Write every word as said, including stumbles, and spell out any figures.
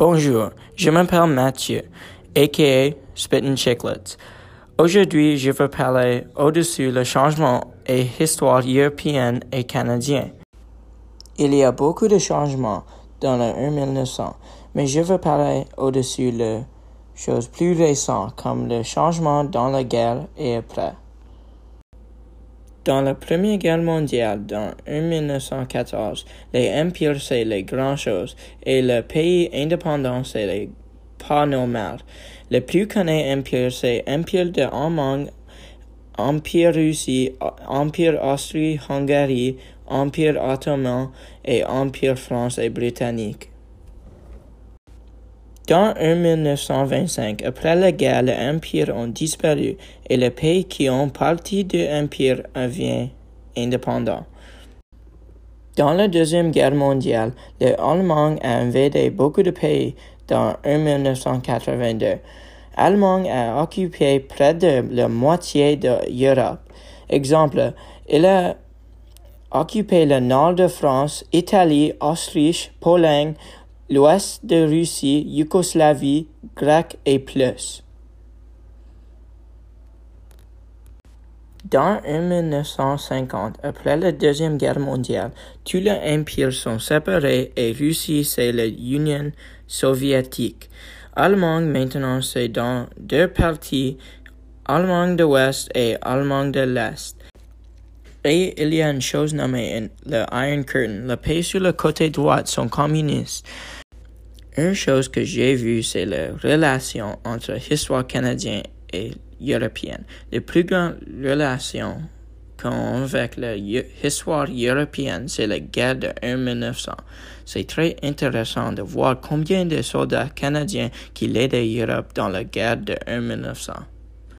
Bonjour, je m'appelle Mathieu, aka Spittin' Chiclets. Aujourd'hui, je veux parler au-dessus le changement et histoire européenne et canadienne. Il y a beaucoup de changements dans le mille neuf cents, mais je veux parler au-dessus les choses plus récentes comme le changement dans la guerre et après. Dans la Première Guerre mondiale, dans mille neuf cent quatorze, les empires c'est les grandes choses et les pays indépendants c'est les pas normales. Le plus connu empire c'est Empire de Allemagne, Empire Russie, Empire Austrie-Hongrie, Empire Ottoman et Empire français britannique. Dans mille neuf cent vingt-cinq, après la guerre, les empires ont disparu et les pays qui ont partie de l'empire deviennent indépendants. Dans la Deuxième Guerre mondiale, l'Allemagne a invadé beaucoup de pays dans mille neuf cent quatre-vingt-deux. L'Allemagne a occupé près de la moitié de l'Europe. Exemple, il a occupé le nord de France, Italie, Autriche, Pologne, l'ouest de Russie, Yougoslavie, Grèce et plus. Dans mille neuf cent cinquante, après la Deuxième Guerre mondiale, tous les empires sont séparés et Russie c'est l'Union soviétique. Allemagne maintenant c'est dans deux parties, Allemagne de l'Ouest et Allemagne de l'Est. Et il y a une chose nommée le Iron Curtain. Les pays sur le côté droit sont communistes. Une chose que j'ai vue, c'est la relation entre l'histoire canadienne et européenne. Les plus grandes relations qu'on a avec l'histoire européenne, c'est la guerre de mille neuf cents. C'est très intéressant de voir combien de soldats canadiens qui aidaient l'Europe dans la guerre de mille neuf cents.